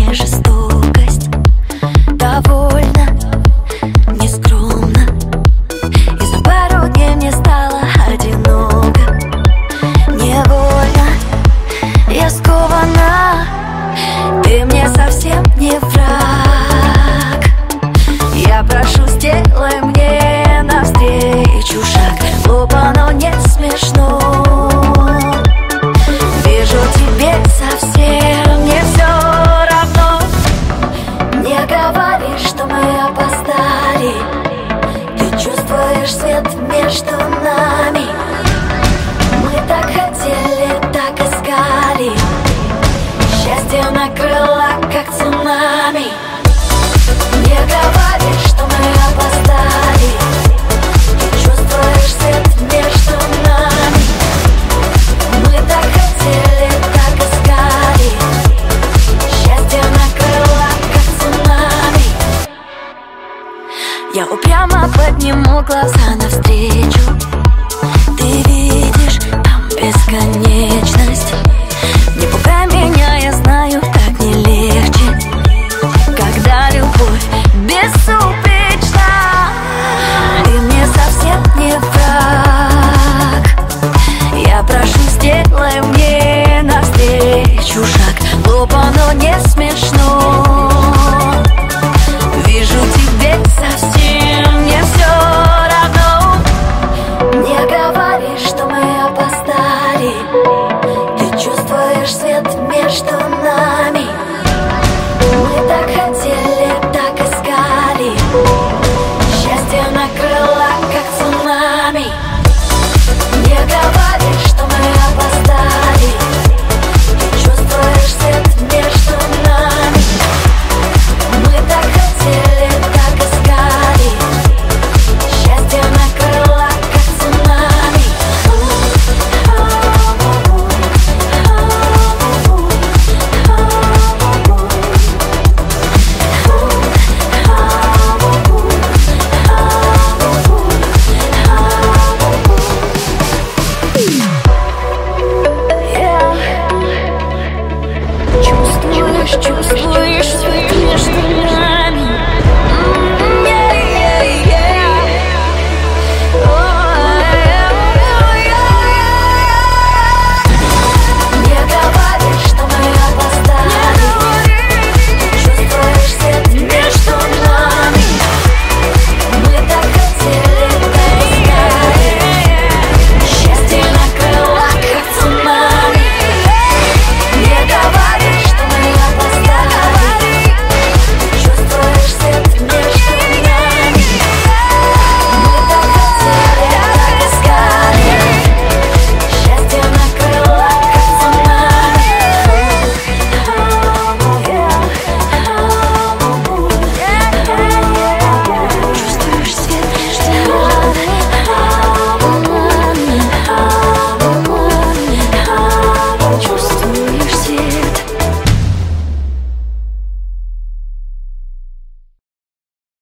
не жестокость. Довольно, нескромно. И за пару дней мне стало одиноко. Невольно я скована. Ты мне совсем не враг. Я прошу, сделай мне навстречу шаг. Глупо, но не смешно. Вижу, тебе совсем не все равно. Не говори, что мы опоздали. Ты чувствуешь свет между нами. Мы так хотели, так искали. Счастье накрыло, как цунами. Не говори, что мы опоздали.